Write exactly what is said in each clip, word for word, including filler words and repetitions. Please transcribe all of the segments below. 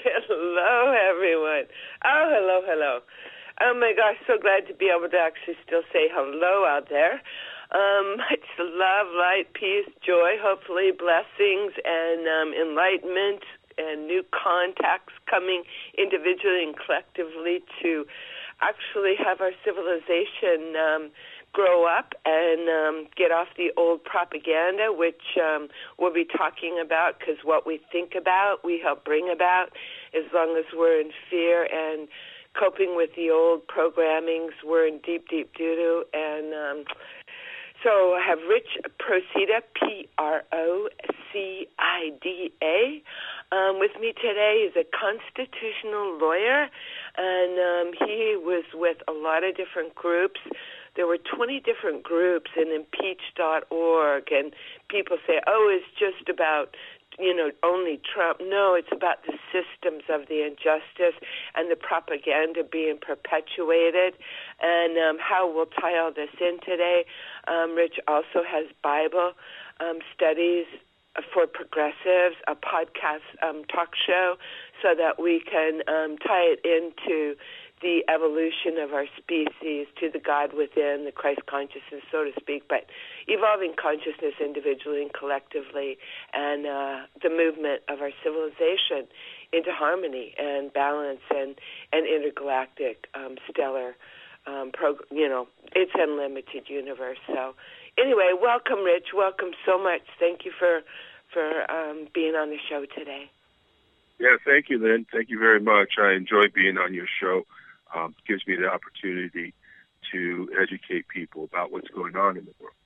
Hello, everyone. Oh, hello, hello. Oh, my gosh, so glad to be able to actually still say hello out there. Um, it's love, light, peace, joy, hopefully blessings and um, enlightenment and new contacts coming individually and collectively to actually have our civilization um, grow up and um, get off the old propaganda, which um, we'll be talking about, because what we think about, we help bring about, as long as we're in fear and coping with the old programmings, we're in deep, deep doo-doo. And um, so I have Rich Procida, P R O C I D A. Um, with me today is a constitutional lawyer, and um, he was with a lot of different groups. There were twenty different groups in impeach dot org, and people say, oh, it's just about, you know, only Trump. No, it's about the systems of the injustice and the propaganda being perpetuated, and um, how we'll tie all this in today. Um, Rich also has Bible um, studies for progressives, a podcast um, talk show, so that we can um, tie it into the evolution of our species, to the God within, the Christ consciousness, so to speak, but evolving consciousness individually and collectively, and uh, the movement of our civilization into harmony and balance and, and intergalactic, um, stellar, um, prog- you know, it's unlimited universe. So anyway, welcome, Rich. Welcome so much. Thank you for, for um, being on the show today. Yeah, thank you, Lynn. Thank you very much. I enjoy being on your show. Um, gives me the opportunity to educate people about what's going on in the world.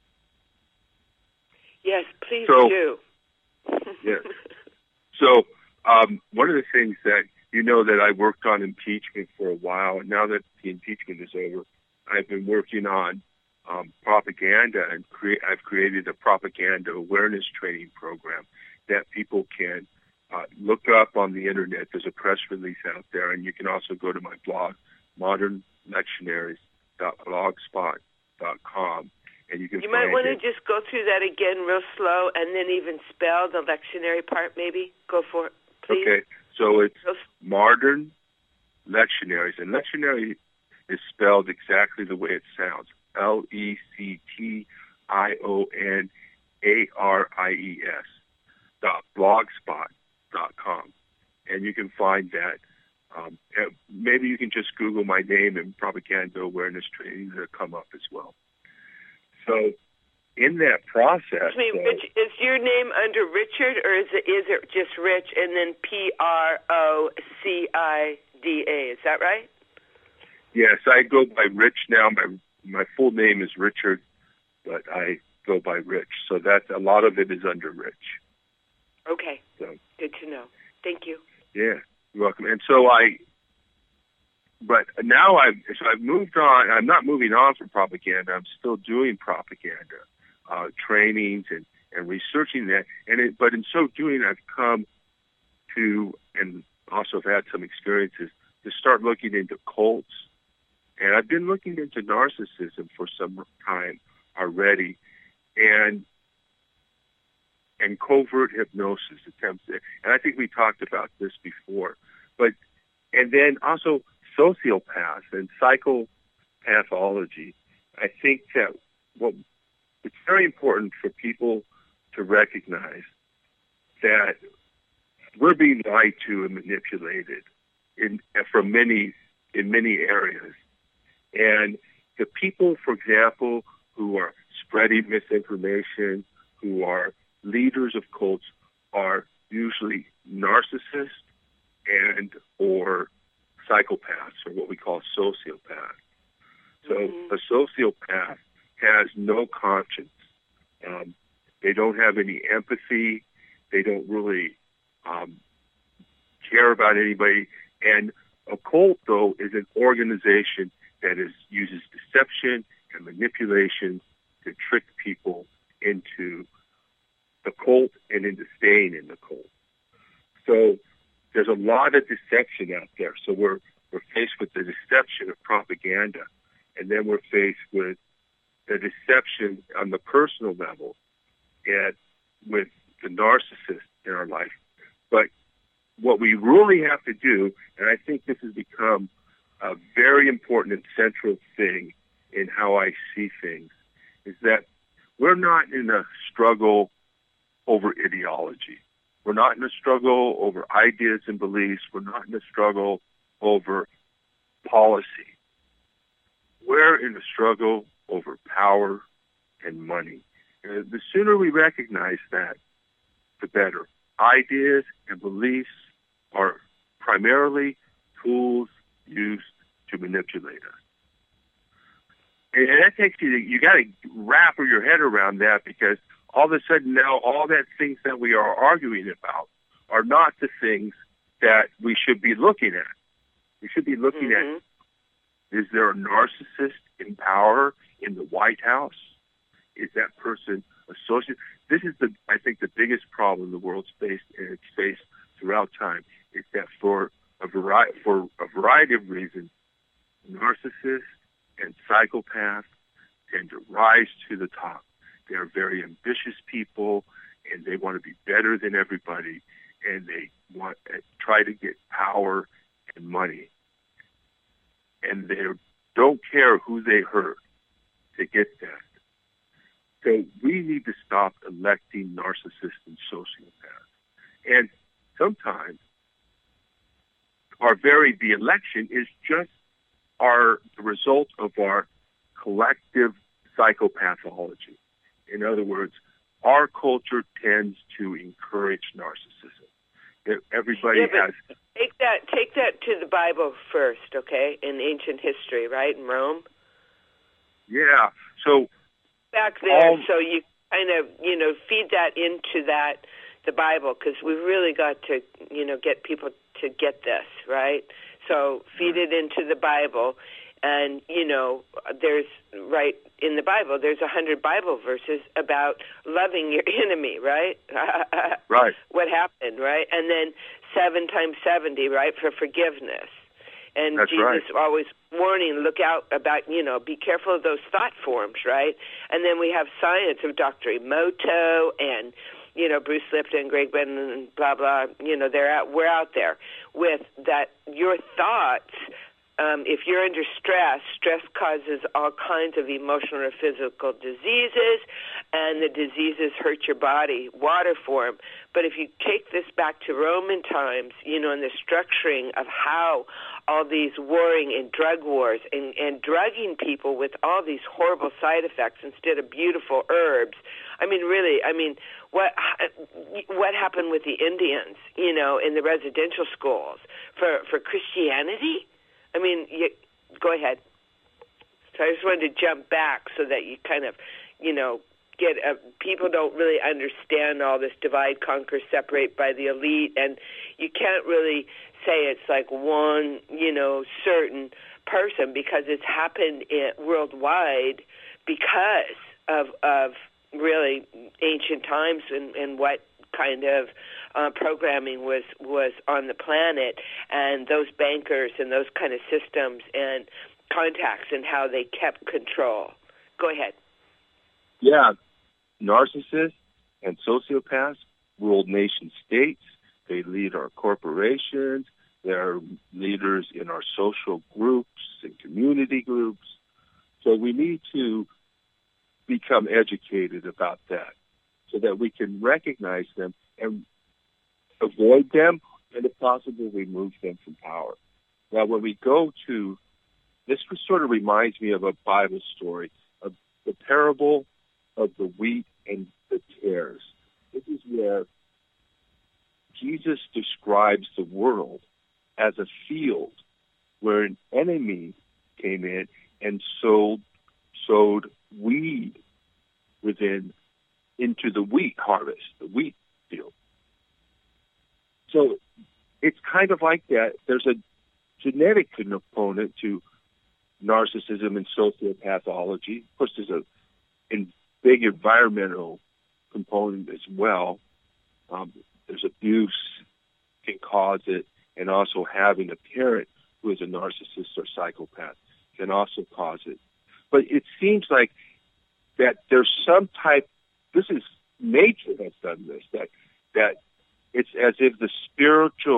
Yes, please so, do. yes. So um, one of the things that, you know, that I worked on impeachment for a while, and now that the impeachment is over, I've been working on um, propaganda, and cre- I've created a propaganda awareness training program that people can Uh, look up on the internet. There's a press release out there, and you can also go to my blog, modern lectionaries dot blogspot dot com, and you can You find might want it. to just go through that again real slow, and then even spell the lectionary part, maybe. Go for it, please. Okay, so it's modern lectionaries, and lectionary is spelled exactly the way it sounds, L E C T I O N A R I E S dot blogspot dot com, and you can find that. Um, maybe you can just Google my name and propaganda awareness training. That'll come up as well. So in that process, I mean, uh, Rich, is your name under Richard, or is it is it just Rich and then P R O C I D A? Is that right? Yes, I go by Rich now. My my full name is Richard, but I go by Rich. So that's a lot of it is under Rich. Okay. So, good to know. Thank you. Yeah, you're welcome. And so I, but now I've, so I've moved on. I'm not moving on from propaganda. I'm still doing propaganda uh, trainings and, and researching that. And it, but in so doing, I've come to, and also have had some experiences, to start looking into cults. And I've been looking into narcissism for some time already. And and covert hypnosis attempts. And I think we talked about this before. But and then also sociopaths and psychopathology. I think that what it's very important for people to recognize that we're being lied to and manipulated in from many in many areas. And the people, for example, who are spreading misinformation, who are leaders of cults, are usually narcissists and or psychopaths, or what we call sociopaths. So mm-hmm. a sociopath has no conscience. Um, they don't have any empathy. They don't really um, care about anybody. And a cult, though, is an organization that is uses deception and manipulation to trick people into the cult and into staying in the cult. So there's a lot of deception out there. So we're we're faced with the deception of propaganda, and then we're faced with the deception on the personal level and with the narcissist in our life. But what we really have to do, and I think this has become a very important and central thing in how I see things, is that we're not in a struggle over ideology. We're not in a struggle over ideas and beliefs. We're not in a struggle over policy. We're in a struggle over power and money. And the sooner we recognize that, the better. Ideas and beliefs are primarily tools used to manipulate us. And that takes you, you got to wrap your head around that, because all of a sudden now all that things that we are arguing about are not the things that we should be looking at. We should be looking mm-hmm. at, is there a narcissist in power in the White House? Is that person associated? This is, the I think, the biggest problem the world's faced, and it's faced throughout time, is that for a variety, for a variety of reasons, narcissists and psychopaths tend to rise to the top. They are very ambitious people, and they want to be better than everybody, and they want to try to get power and money. And they don't care who they hurt to get that. So we need to stop electing narcissists and sociopaths. And sometimes our very, the election is just our the result of our collective psychopathology. In other words, our culture tends to encourage narcissism. Everybody yeah, has... Take that, take that to the Bible first, okay, in ancient history, right, in Rome? Yeah, so... Back there, all, so you kind of, you know, feed that into that, the Bible, because we've really got to, you know, get people to get this, right? So feed it into the Bible, and, you know, there's, right, in the Bible, there's a hundred Bible verses about loving your enemy, right? Right. What happened, right? And then seven times seventy, right, for forgiveness. And That's Jesus right. always warning, look out about, you know, be careful of those thought forms, right? And then we have science of Doctor Emoto and, you know, Bruce Lipton, Greg Benton, and blah, blah, you know, they're out, we're out there with that your thoughts, um, if you're under stress, stress causes all kinds of emotional or physical diseases, and the diseases hurt your body, water form. But if you take this back to Roman times, you know, and the structuring of how all these warring and drug wars and, and drugging people with all these horrible side effects instead of beautiful herbs. I mean, really, I mean, what what happened with the Indians, you know, in the residential schools for, for Christianity? I mean, you, go ahead. So I just wanted to jump back so that you kind of, you know, get a, people don't really understand all this divide, conquer, separate by the elite, and you can't really say it's like one, you know, certain person, because it's happened in, worldwide because of of really ancient times and, and what kind of uh, programming was, was on the planet, and those bankers and those kind of systems and contacts and how they kept control. Go ahead. Yeah, narcissists and sociopaths rule nation states. They lead our corporations. They're leaders in our social groups and community groups. So we need to become educated about that so that we can recognize them and avoid them, and if possible, remove them from power. Now, when we go to, this sort of reminds me of a Bible story, of the parable of the wheat and the tares. This is where Jesus describes the world as a field where an enemy came in and sowed, sowed weed within into the wheat harvest, the wheat field. So it's kind of like that. There's a genetic component to narcissism and sociopathology. Of course, there's a in big environmental component as well. Um, there's abuse can cause it, and also having a parent who is a narcissist or psychopath can also cause it. But it seems like that there's some type, this is nature that's done this, that that it's as if the spiritual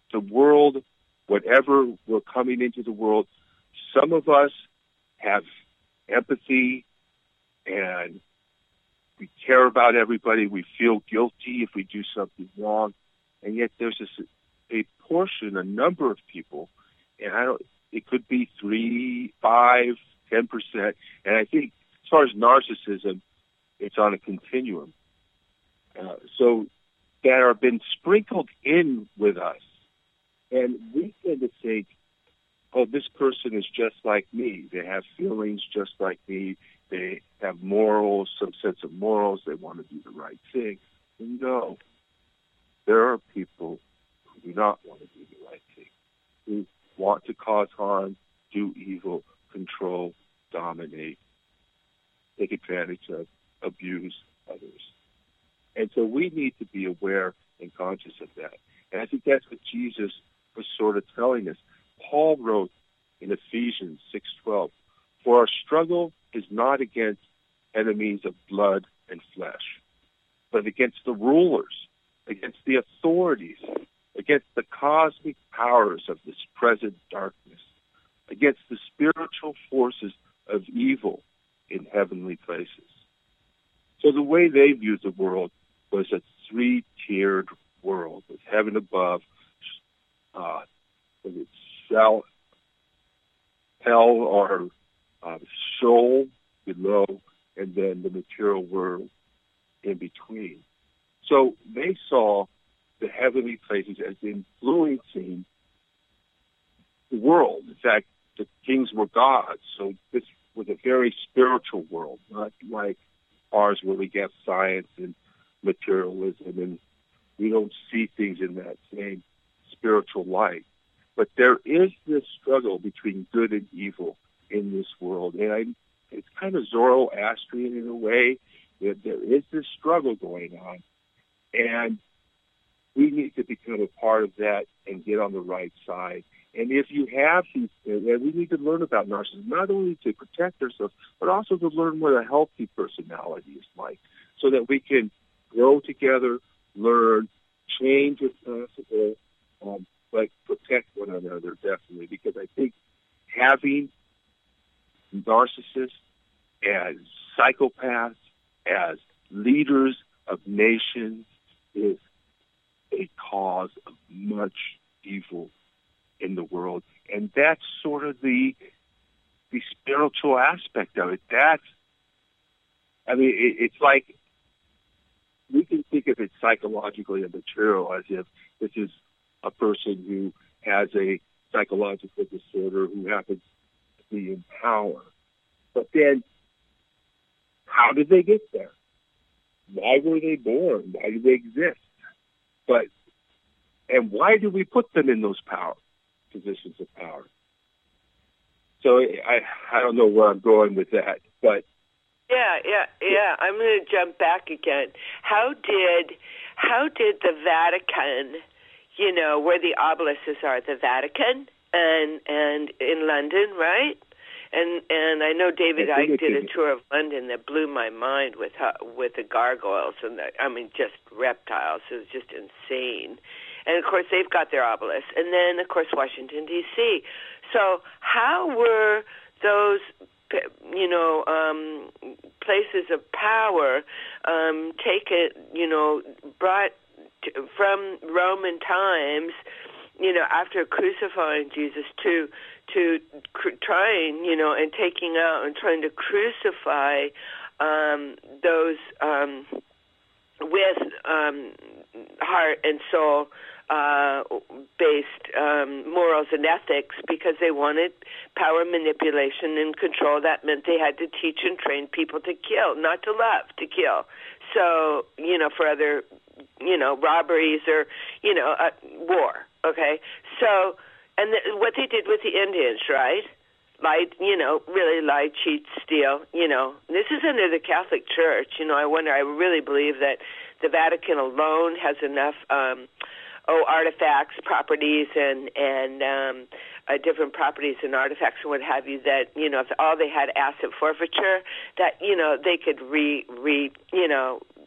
the world, whatever we're coming into the world, some of us have empathy and we care about everybody. We feel guilty if we do something wrong. And yet there's this, a portion, a number of people, and I don't, it could be three, five, ten percent. And I think as far as narcissism, it's on a continuum. Uh, so that have been sprinkled in with us. And we tend to think, oh, this person is just like me. They have feelings just like me. They have morals, some sense of morals. They want to do the right thing. No. There are people who do not want to do the right thing, who want to cause harm, do evil, control, dominate, take advantage of, abuse others. And so we need to be aware and conscious of that. And I think that's what Jesus was sort of telling us. Paul wrote in Ephesians six twelve, "For our struggle is not against enemies of blood and flesh, but against the rulers, against the authorities, against the cosmic powers of this present darkness, against the spiritual forces of evil in heavenly places." So the way they viewed the world was a three-tiered world, with heaven above, uh, hell, hell or uh, soul below, and then the material world in between. So they saw the heavenly places as influencing the world. In fact, the kings were gods, so this was a very spiritual world, not like ours where we get science and materialism, and we don't see things in that same spiritual light. But there is this struggle between good and evil in this world, and I, it's kind of Zoroastrian in a way, that there is this struggle going on, and we need to become a part of that and get on the right side. And if you have these, and we need to learn about narcissism, not only to protect ourselves, but also to learn what a healthy personality is like, so that we can grow together, learn, change if possible, um, but protect one another, definitely. Because I think having narcissists as psychopaths, as leaders of nations, is a cause of much evil in the world. And that's sort of the the spiritual aspect of it. That's, I mean, it, it's like, we can think of it psychologically and material as if this is a person who has a psychological disorder who happens to be in power. But then, how did they get there? Why were they born? Why do they exist? But, and why do we put them in those power positions of power? So I I don't know where I'm going with that, but yeah, yeah, yeah. I'm going to jump back again. How did how did the Vatican, you know, where the obelisks are, the Vatican and and in London, right? And and I know David Icke did a tour of London that blew my mind with how, with the gargoyles and the, I mean, just reptiles. It was just insane. And of course, they've got their obelisks. And then, of course, Washington D C. So how were those, you know, um, places of power um, taken, you know, brought to, from Roman times, you know, after crucifying Jesus to to cr- trying, you know, and taking out and trying to crucify um, those um, with um, heart and soul uh, based um, morals and ethics, because they wanted power, manipulation, and control. That meant they had to teach and train people to kill, not to love, to kill. So, you know, for other, you know, robberies or, you know, uh, war, okay? So, and the, what they did with the Indians, right? Lied, you know, really lie, cheat, steal, you know. This is under the Catholic Church. You know, I wonder, I really believe that the Vatican alone has enough, um, oh, artifacts, properties, and, and um, uh, different properties and artifacts and what have you that, you know, if all they had asset forfeiture, that, you know, they could re, re, you know,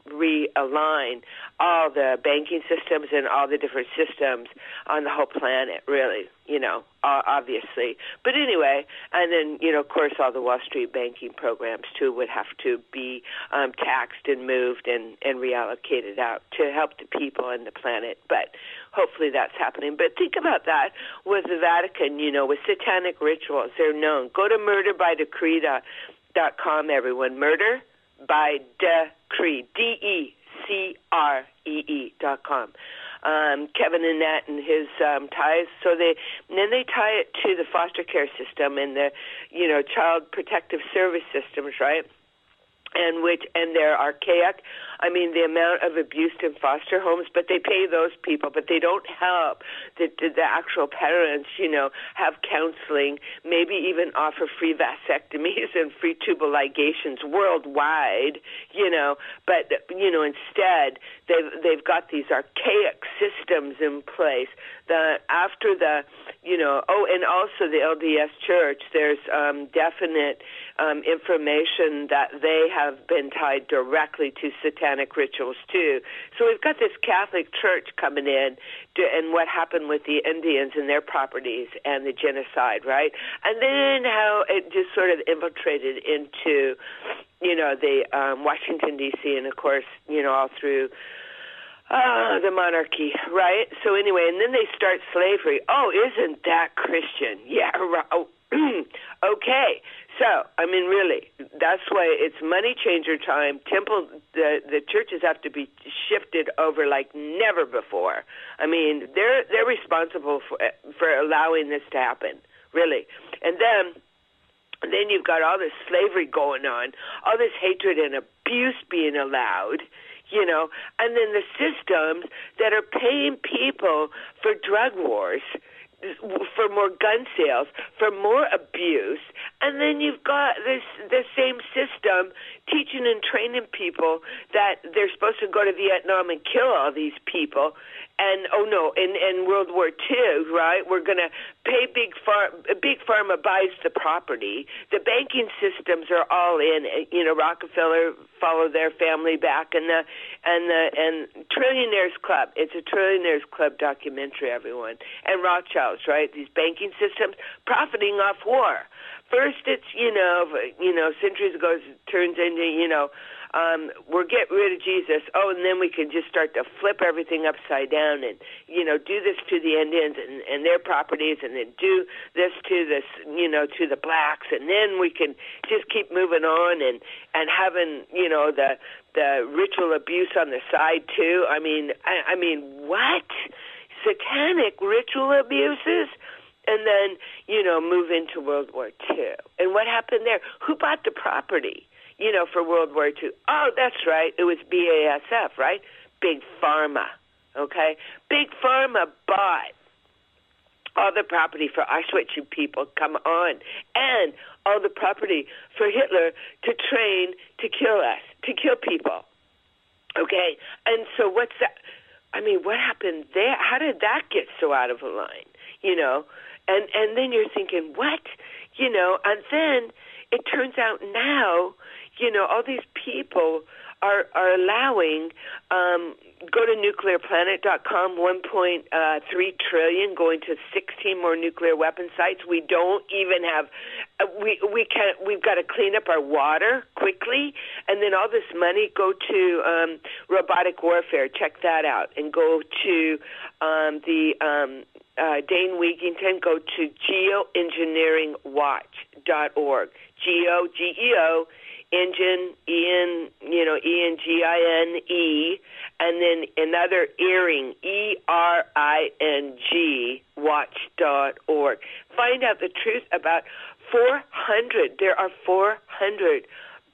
realign all the banking systems and all the different systems on the whole planet, really, you know, uh, obviously. But anyway, and then, you know, of course, all the Wall Street banking programs, too, would have to be um, taxed and moved and, and reallocated out to help the people and the planet. But hopefully that's happening. But think about that with the Vatican, you know, with satanic rituals. They're known. Go to murder by decree dot com, everyone. Murder by Decree, D E C R E E dot com. Um, Kevin Annett and his um, ties. So they and then they tie it to the foster care system and the, you know, child protective service systems, right? And which and they're archaic. I mean, the amount of abuse in foster homes, but they pay those people, but they don't help the, the, the actual parents, you know, have counseling, maybe even offer free vasectomies and free tubal ligations worldwide, you know, but, you know, instead they've, they've got these archaic systems in place that after the, you know, oh, and also the L D S Church, there's um, definite um, information that they have been tied directly to satanic rituals too. So we've got this Catholic Church coming in to, and what happened with the Indians and their properties and the genocide, right? And then how it just sort of infiltrated into, you know, the um, Washington, D C and of course, you know, all through Ah, the monarchy, right? So anyway, and then they start slavery. Oh, isn't that Christian? Yeah, right. Oh, okay. So, I mean, really, that's why it's money changer time. Temple, the the churches have to be shifted over like never before. I mean, they're they're responsible for for allowing this to happen, really. And then. And then you've got all this slavery going on, all this hatred and abuse being allowed, you know, and then the systems that are paying people for drug wars, for more gun sales, for more abuse, and then you've got this the same system teaching and training people that they're supposed to go to Vietnam and kill all these people. And, oh, no, in, in World War Two, right, we're going to pay Big Pharma, Big Pharma buys the property. The banking systems are all in, you know, Rockefeller followed their family back, and the and the and Trillionaires Club. It's a Trillionaires Club documentary, everyone. And Rothschilds, right, these banking systems profiting off war. First, it's, you know, you know, centuries ago, it turns into, you know, Um, we're get rid of Jesus. Oh, and then we can just start to flip everything upside down and, you know, do this to the Indians and, and their properties, and then do this to this, you know, to the blacks, and then we can just keep moving on and and having, you know, the the ritual abuse on the side too. I mean, I, I mean, what? Satanic ritual abuses? And then, you know, move into World War Two. And what happened there? Who bought the property? You know, for World War Two. Oh, that's right. It was B A S F, right? Big Pharma, okay? Big Pharma bought all the property for Auschwitz, you people, come on, and all the property for Hitler to train to kill us, to kill people, okay? And so what's that? I mean, what happened there? How did that get so out of line, you know? And, and then you're thinking, what? You know, and then it turns out now, you know, all these people are are allowing, um, go to nuclear planet dot com, one point three trillion, going to sixteen more nuclear weapon sites. We don't even have, uh, we we can we've got to clean up our water quickly, and then all this money go to um, robotic warfare. Check that out, and go to um, the um, uh, Dane Wigington. Go to geoengineering watch dot org. Geo G E O. Engine, E N, you know, E N G I N E, and then another earring, E R I N G, watch dot org. Find out the truth about four hundred, there are four hundred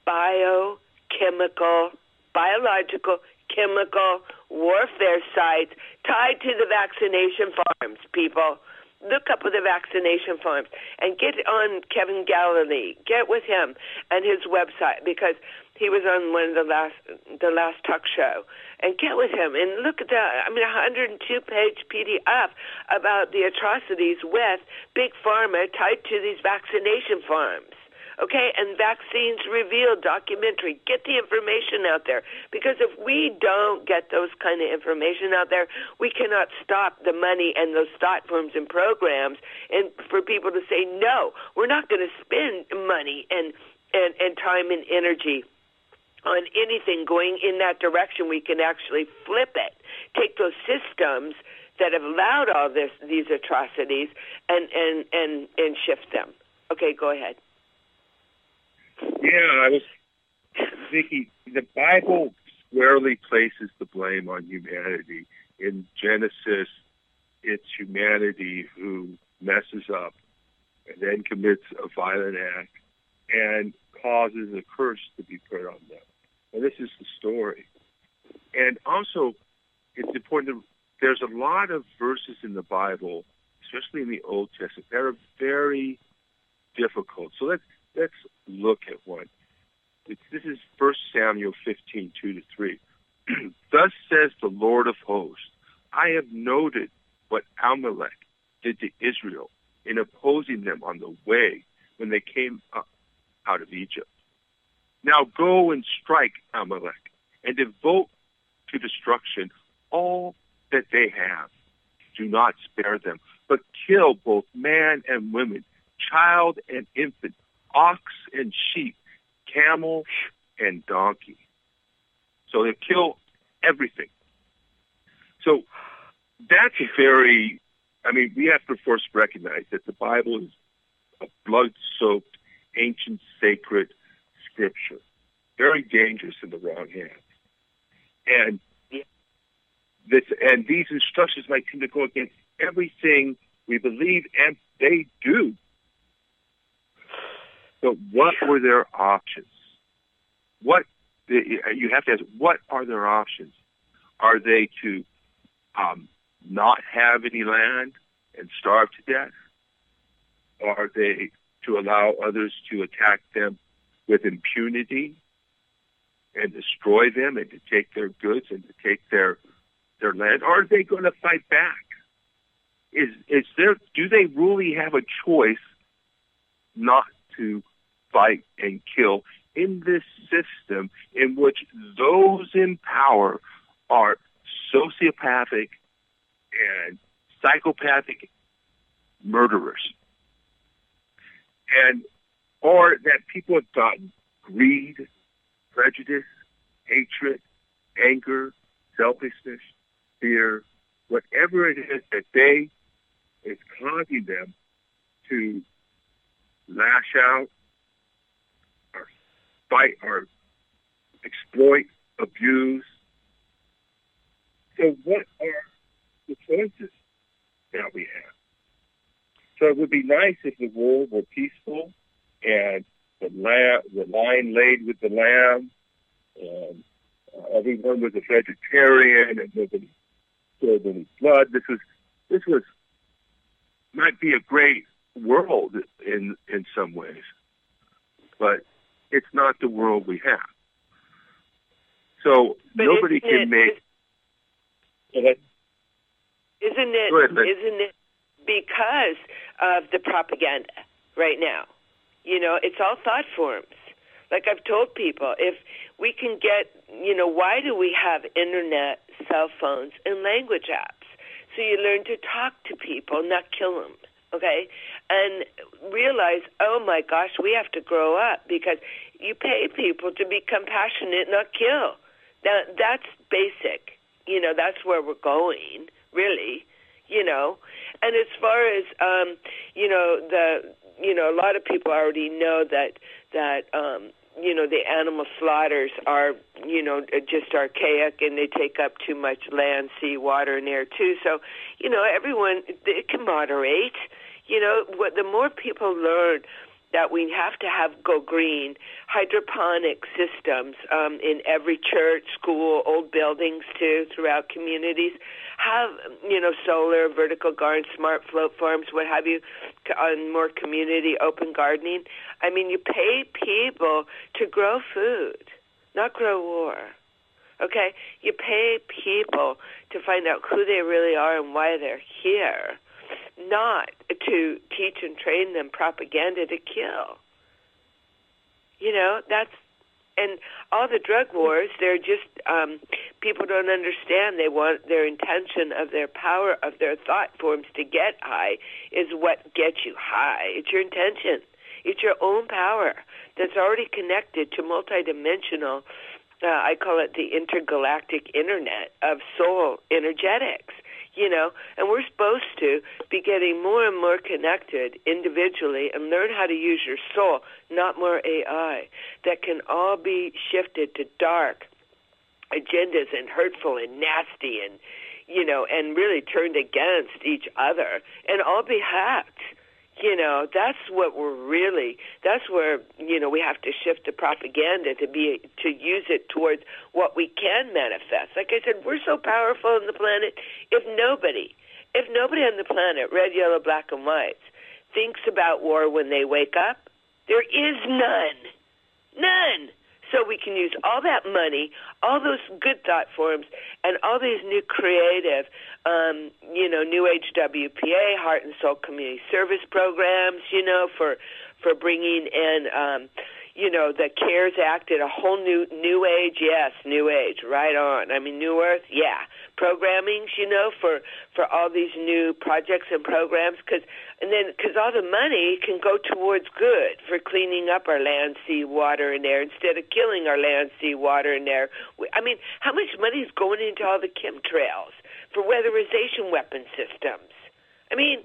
biochemical, biological, chemical warfare sites tied to the vaccination farms, people. Look up with the vaccination farms and get on Kevin Galilee. Get with him and his website, because he was on one of the last the last talk show. And get with him and look at that. I mean, a one hundred two page P D F about the atrocities with Big Pharma tied to these vaccination farms. okay? And Vaccines Revealed documentary. Get the information out there, because if we don't get those kind of information out there, we cannot stop the money and those platforms and programs, and for people to say, no, we're not going to spend money and, and, and time and energy on anything going in that direction. We can actually flip it, take those systems that have allowed all this, these atrocities, and, and, and, and shift them. Okay, go ahead. Yeah, I was, Vicki, the Bible squarely places the blame on humanity. In Genesis, it's humanity who messes up and then commits a violent act and causes a curse to be put on them. And this is the story. And also, it's important to, there's a lot of verses in the Bible, especially in the Old Testament, that are very difficult. So let's let's look at one. It's, this is First Samuel fifteen, two to three. Thus says the Lord of hosts, I have noted what Amalek did to Israel in opposing them on the way when they came up out of Egypt. Now go and strike Amalek and devote to destruction all that they have. Do not spare them, but kill both man and women, child and infant, ox and sheep, camel and donkey. So they kill everything. So that's a very, I mean, we have to first recognize that the Bible is a blood-soaked, ancient, sacred scripture. Very dangerous in the wrong hands. And this, and these instructions might tend to go against everything we believe, and they do. So what were their options? What you have to ask, what are their options? Are they to um, not have any land and starve to death? Are they to allow others to attack them with impunity and destroy them and to take their goods and to take their their land? Or are they going to fight back? Is is there? Do they really have a choice not to fight and kill in this system in which those in power are sociopathic and psychopathic murderers? And or that people have gotten greed, prejudice, hatred, anger, selfishness, fear, whatever it is that they is causing them to lash out or fight or exploit, abuse. So what are the choices that we have? So it would be nice if the world were peaceful and the, lamb, the lion laid with the lamb, and uh, everyone was a vegetarian and nobody spilled any blood. This was, this was, might be a great world in in some ways, but it's not the world we have. So but nobody can it, make. Isn't it? Isn't it, ahead, isn't it because of the propaganda right now? You know, it's all thought forms. Like I've told people, if we can get, you know, why do we have internet, cell phones, and language apps? So you learn to talk to people, not kill them, okay? And realize, oh my gosh, we have to grow up because you pay people to be compassionate, not kill. Now, that's basic. You know, that's where we're going, really, you know. And as far as, um, you know, the, you know, a lot of people already know that, that, um, you know, the animal slaughters are, you know, just archaic and they take up too much land, sea, water, and air, too. So, you know, everyone, it can moderate. You know, what, the more people learn that we have to have go green, hydroponic systems um, in every church, school, old buildings, too, throughout communities, have, you know, solar, vertical gardens, smart float farms, what have you, on more community open gardening. I mean, you pay people to grow food, not grow war, okay? You pay people to find out who they really are and why they're here, not to teach and train them propaganda to kill. You know, that's, and all the drug wars, they're just, um, people don't understand. They want their intention of their power of their thought forms to get high is what gets you high. It's your intention. It's your own power that's already connected to multidimensional, uh, I call it the intergalactic internet of soul energetics. You know, and we're supposed to be getting more and more connected individually and learn how to use your soul, not more A I, that can all be shifted to dark agendas and hurtful and nasty and, you know, and really turned against each other and all be hacked. You know, that's what we're really, that's where, you know, we have to shift the propaganda to be, to use it towards what we can manifest. Like I said, we're so powerful on the planet. If nobody, if nobody on the planet, red, yellow, black, and white, thinks about war when they wake up, there is none. None. So we can use all that money, all those good thought forms, and all these new creative, um, you know, New Age W P A, Heart and Soul Community Service programs, you know, for for bringing in, um, you know, the CARES Act at a whole new New Age, yes, New Age, right on. I mean, New Earth, yeah. Programmings, you know, for, for all these new projects and programs, because and then because all the money can go towards good for cleaning up our land, sea, water, and air instead of killing our land, sea, water, and air. I mean, how much money is going into all the chemtrails for weatherization weapon systems? I mean,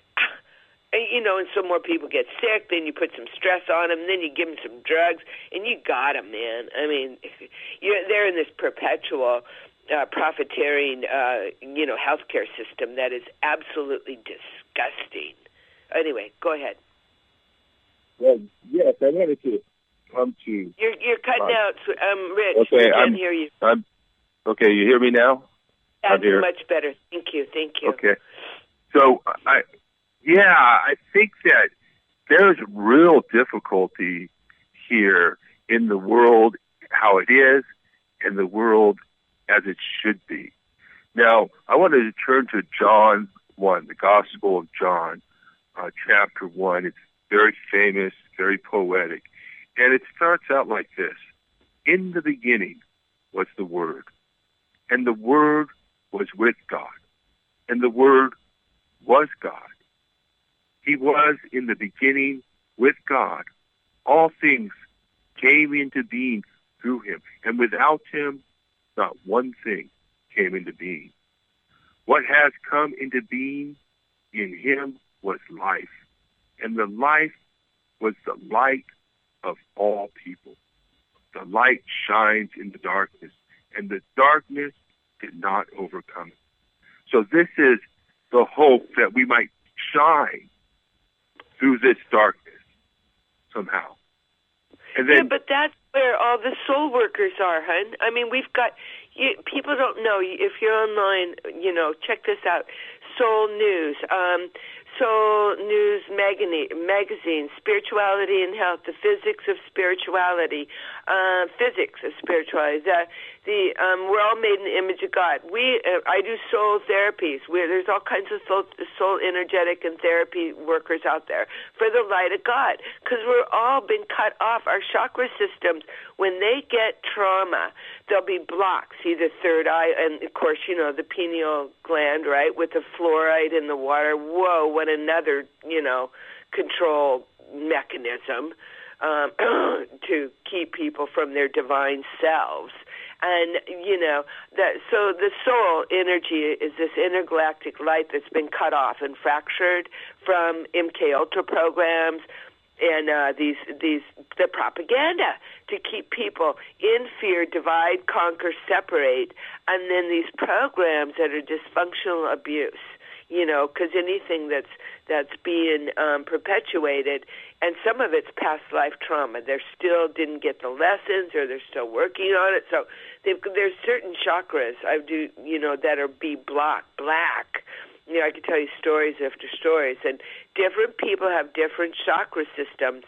you know, and so more people get sick, then you put some stress on them, then you give them some drugs, and you got them, man. I mean, you're, they're in this perpetual uh, profiteering, uh, you know, healthcare system that is absolutely disgusting. Anyway, go ahead. Well, yes, I wanted to come to... You're, you're cutting uh, out, um, Rich. Okay, I can't I'm, hear you. I'm, okay, you hear me now? That's much better. Thank you, thank you. Okay. So, I... Yeah, I think that there's real difficulty here in the world, how it is, and the world as it should be. Now, I wanted to turn to John one, the Gospel of John, uh, chapter one. It's very famous, very poetic, and it starts out like this. In the beginning was the Word, and the Word was with God, and the Word was God. He was in the beginning with God. All things came into being through him, and without him, not one thing came into being. What has come into being in him was life, and the life was the light of all people. The light shines in the darkness, and the darkness did not overcome it. So this is the hope that we might shine through this darkness somehow. And then, yeah, but that's where all the soul workers are, hun. I mean, we've got, you, people don't know, if you're online, you know, check this out, Soul News, um, Soul News magazine, magazine, Spirituality and Health, the Physics of Spirituality, uh, Physics of Spirituality, the, the um, we're all made in the image of God. We, uh, I do soul therapies. Where there's all kinds of soul, soul energetic and therapy workers out there for the light of God, because we're all been cut off. Our chakra systems, when they get trauma, there'll be blocks, either third eye, and of course, you know, the pineal gland, right, with the fluoride in the water. Whoa, what another, you know, control mechanism um, to keep people from their divine selves. And, you know, that, so the soul energy is this intergalactic light that's been cut off and fractured from M K Ultra programs and uh, these, these, the propaganda to keep people in fear, divide, conquer, separate, and then these programs that are dysfunctional abuse. You know, because anything that's that's being um, perpetuated, and some of it's past life trauma. They still didn't get the lessons, or they're still working on it. So they've, there's certain chakras I do, you know, that are be blocked, black. You know, I could tell you stories after stories, and different people have different chakra systems,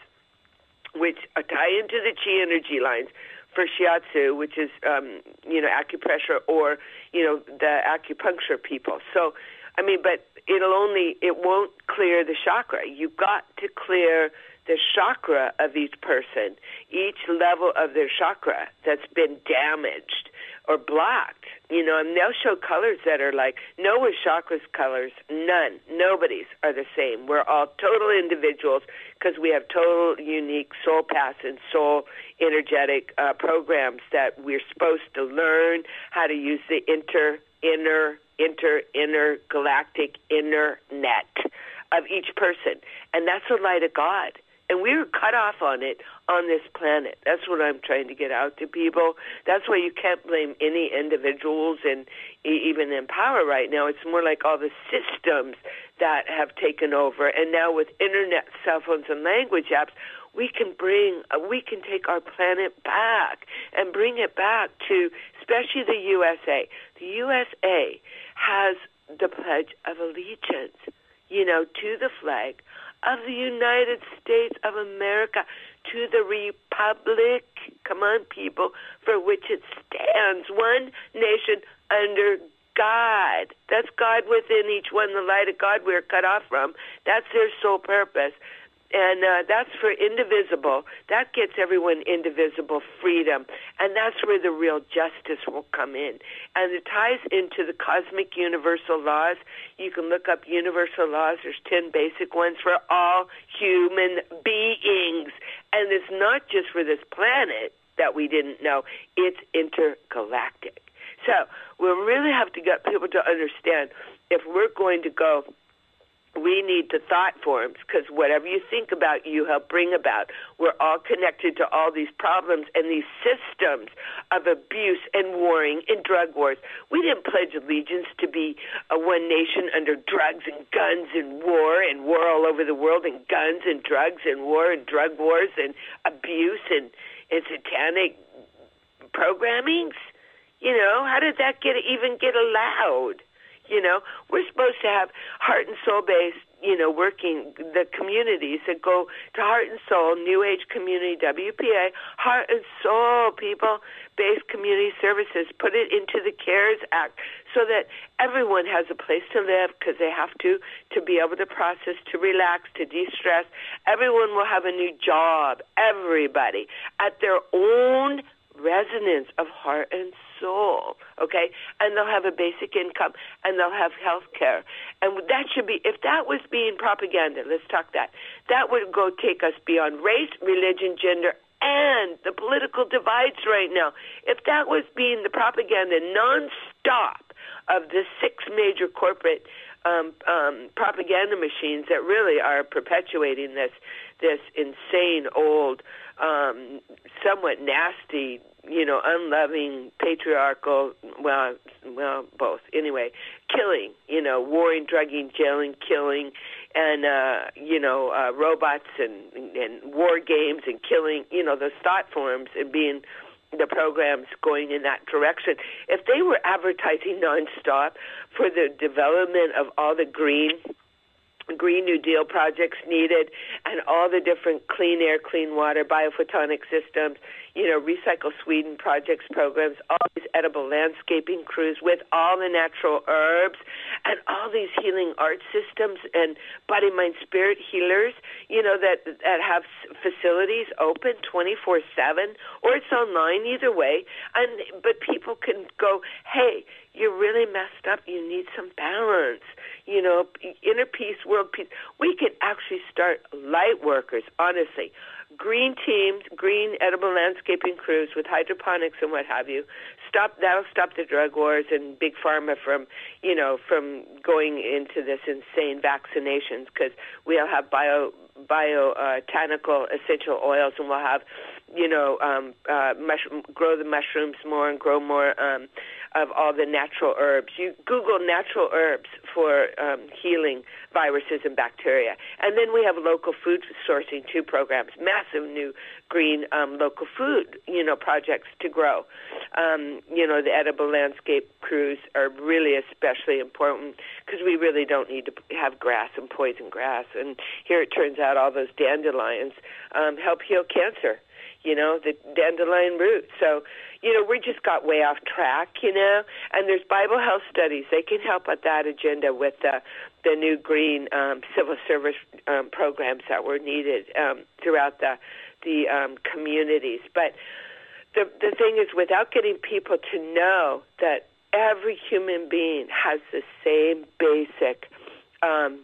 which tie into the chi energy lines. For shiatsu, which is um, you know, acupressure, or you know, the acupuncture people. So. I mean, but it'll only, it won't clear the chakra. You've got to clear the chakra of each person, each level of their chakra that's been damaged or blocked, you know, and they'll show colors that are like, Noah's chakra's colors, none, nobody's are the same. We're all total individuals because we have total unique soul paths and soul energetic uh, programs that we're supposed to learn how to use the inter, inner, inter, inner, galactic inner net of each person. And that's the light of God. And we were cut off on it on this planet. That's what I'm trying to get out to people. That's why you can't blame any individuals and even in power right now. It's more like all the systems that have taken over. And now with internet, cell phones, and language apps, we can bring, we can take our planet back and bring it back to, especially the U S A. The U S A has the Pledge of Allegiance, you know, to the flag of the United States of America, to the Republic, come on people, for which it stands, one nation under God. That's God within each one, the light of God we're cut off from. That's their sole purpose. And uh, that's for indivisible. That gets everyone indivisible freedom. And that's where the real justice will come in. And it ties into the cosmic universal laws. You can look up universal laws. There's ten basic ones for all human beings. And it's not just for this planet that we didn't know. It's intergalactic. So we really have to get people to understand if we're going to go, we need the thought forms, because whatever you think about, you help bring about. We're all connected to all these problems and these systems of abuse and warring and drug wars. We didn't pledge allegiance to be a one nation under drugs and guns and war and war all over the world and guns and drugs and war and drug wars and abuse and, and satanic programmings. You know, how did that get even get allowed? You know, we're supposed to have heart and soul-based, you know, working, the communities that go to Heart and Soul, New Age Community, W P A, Heart and Soul, people-based community services, put it into the CARES Act so that everyone has a place to live because they have to, to be able to process, to relax, to de-stress. Everyone will have a new job, everybody, at their own resonance of heart and soul, okay? And they'll have a basic income, and they'll have health care. And that should be, if that was being propaganda, let's talk that, that would go take us beyond race, religion, gender, and the political divides right now. If that was being the propaganda nonstop of the six major corporate um, um, propaganda machines that really are perpetuating this, this insane old, um, somewhat nasty, you know, unloving, patriarchal, well, well, both. Anyway, killing, you know, warring, drugging, jailing, killing, and, uh, you know, uh, robots and, and war games and killing, you know, those thought forms and being the programs going in that direction. If they were advertising nonstop for the development of all the green Green New Deal projects needed and all the different clean air, clean water, biophotonic systems, you know, Recycle Sweden projects, programs, all these edible landscaping crews with all the natural herbs and all these healing art systems and body, mind, spirit healers, you know, that, that have facilities open twenty-four seven, or it's online, either way. And but people can go, hey, you're really messed up. You need some balance. You know, inner peace, world peace. We could actually start light workers, honestly. Green teams, green edible landscaping crews with hydroponics and what have you. Stop. That'll stop the drug wars and big pharma from, you know, from going into this insane vaccinations, because we'll have bio biotanical uh, essential oils, and we'll have, you know, um, uh, mushroom, grow the mushrooms more and grow more um, of all the natural herbs. You Google natural herbs for um, healing viruses and bacteria. And then we have local food sourcing, too, programs, massive new green um, local food, you know, projects to grow. Um, you know, the edible landscape crews are really especially important because we really don't need to have grass and poison grass. And here it turns out all those dandelions um, help heal cancer. you know, the dandelion root. So, you know, we just got way off track, you know, and there's Bible health studies. They can help with that agenda with the, the new green um, civil service um, programs that were needed um, throughout the, the um, communities. But the, the thing is, without getting people to know that every human being has the same basic um,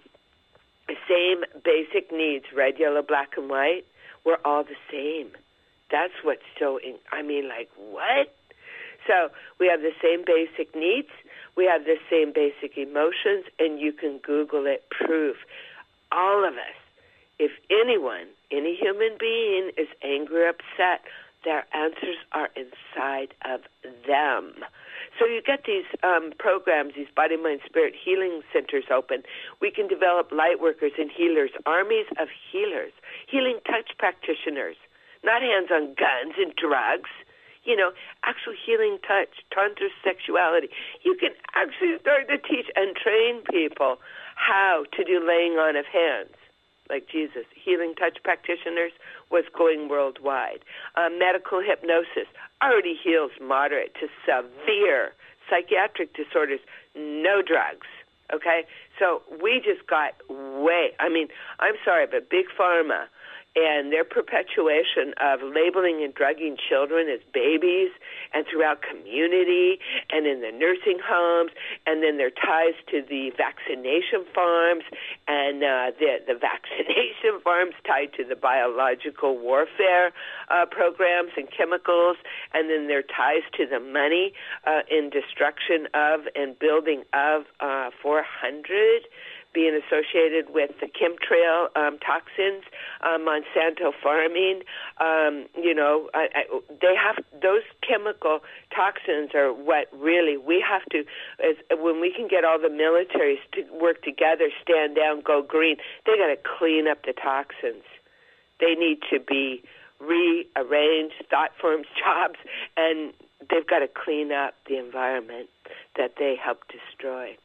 same basic needs, red, yellow, black, and white, we're all the same. That's what's so, in, I mean, like, what? So we have the same basic needs, we have the same basic emotions, and you can Google it, proof. All of us, if anyone, any human being is angry or upset, their answers are inside of them. So you get these um, programs, these body, mind, spirit healing centers open. We can develop light workers and healers, armies of healers, healing touch practitioners, not hands on guns and drugs, you know, actual healing touch, tantra sexuality. You can actually start to teach and train people how to do laying on of hands, like Jesus. Healing touch practitioners was going worldwide. Uh, medical hypnosis already heals moderate to severe psychiatric disorders, no drugs, okay? So we just got way, I mean, I'm sorry, but Big Pharma and their perpetuation of labeling and drugging children as babies and throughout community and in the nursing homes, and then their ties to the vaccination farms and uh, the, the vaccination farms tied to the biological warfare uh, programs and chemicals, and then their ties to the money uh, in destruction of and building of uh, four hundred being associated with the chemtrail um, toxins, uh, Monsanto farming. Um, you know, I, I, they have those chemical toxins are what really we have to. As, when we can get all the militaries to work together, stand down, go green, they got to clean up the toxins. They need to be rearranged, thought forms, jobs, and they've got to clean up the environment that they help destroy.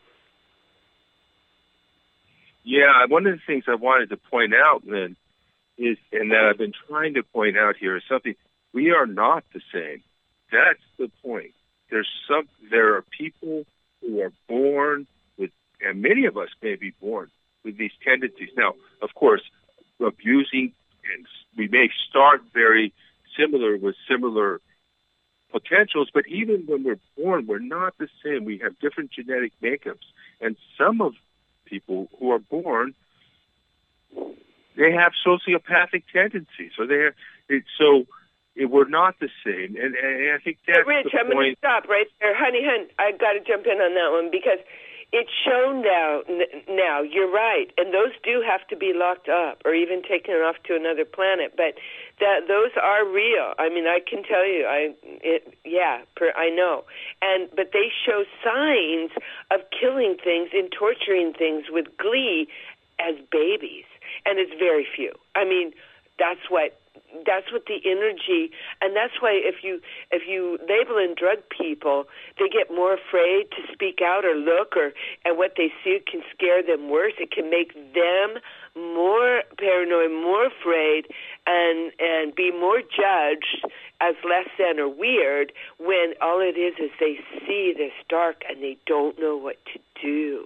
Yeah, one of the things I wanted to point out, Lynn, is, and that I've been trying to point out here, is something, we are not the same. That's the point. There's some, there are people who are born with, and many of us may be born with these tendencies. Now, of course, abusing, and we may start very similar with similar potentials, but even when we're born, we're not the same. We have different genetic makeups, and some of people who are born, they have sociopathic tendencies, or they're it, so it, we're not the same. And, and I think that's Rich, the I'm point. going to stop right there, honey, hun. I got to jump in on that one because it's shown now. Now you're right, and those do have to be locked up or even taken off to another planet. But that those are real. I mean, I can tell you, I it, yeah, per, I know. And but they show signs of killing things and torturing things with glee as babies, and it's very few. I mean, that's what. That's what the energy, and that's why if you if you label and drug people, they get more afraid to speak out or look, or and what they see can scare them worse. It can make them more paranoid, more afraid, and and be more judged as less than or weird when all it is is they see this dark and they don't know what to do.